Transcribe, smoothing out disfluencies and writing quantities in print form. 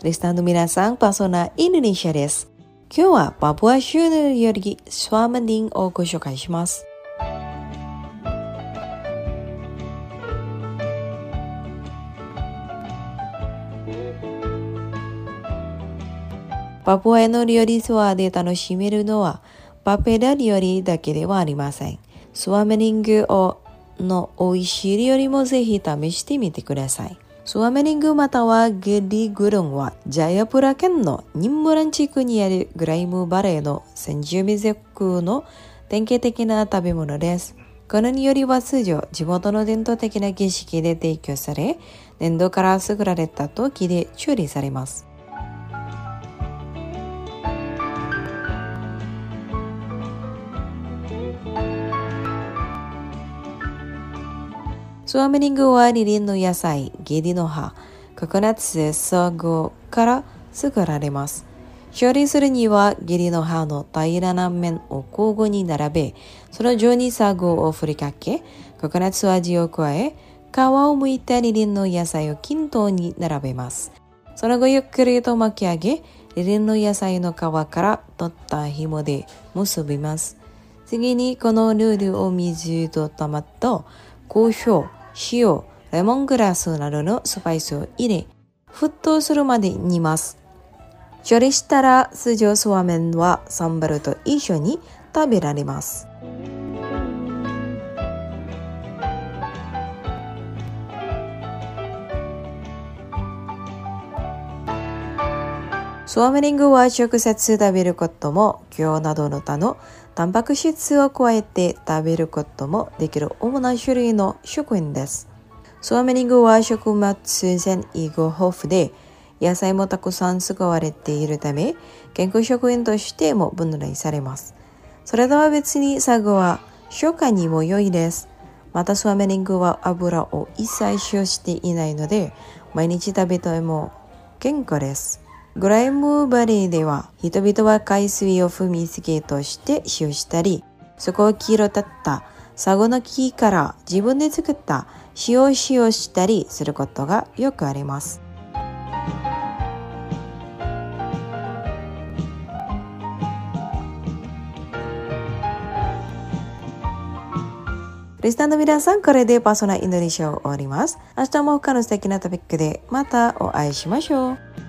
リスナーの皆さん、パーソナインドネシアです。今日はパプア州の料理スワマディンをご紹介します。パプアの料理ツアーで楽しめるのはパペラ料理だけではありません。スワマディングの美味しい料理もぜひ試してみてください。スワマディングまたはゲリグロンはジャヤプラ県のニンムラン地区にあるグライムバレーの先住民族の典型的な食べ物です。この料理は通常地元の伝統的な儀式で提供され、粘土から作られた時で調理されます。スワマディングはリリンの野菜、ゲリの葉、ココナッツ、サゴから作られます。調理するにはゲリの葉の平らな面を交互に並べ、その上にサゴを振りかけ、ココナッツ味を加え、皮を剥いたリリンの野菜を均等に並べます。その後ゆっくりと巻き上げ、リリンの野菜の皮から取った紐で結びます。次にこのルールを水とトマト、胡椒、塩、レモングラスなどのスパイスを入れ、沸騰するまで煮ます。調理したら通常スワメンはサンバルと一緒に食べられます。スワマディングは直接食べることも、魚などの他のタンパク質を加えて食べることもできる主な種類の食品です。スワマディングは食物繊維が豊富で、野菜もたくさん使われているため、健康食品としても分類されます。それとは別にサゴは消化にも良いです。またスワマディングは油を一切使用していないので、毎日食べても健康です。グライムバレーでは人々は海水を踏みつけとして使用したり、そこを黄色立ったサゴの木から自分で作った塩を使用したりすることがよくあります。リスナーの皆さん、これでパーソナインドネシアを終わります。明日も他の素敵なトピックでまたお会いしましょう。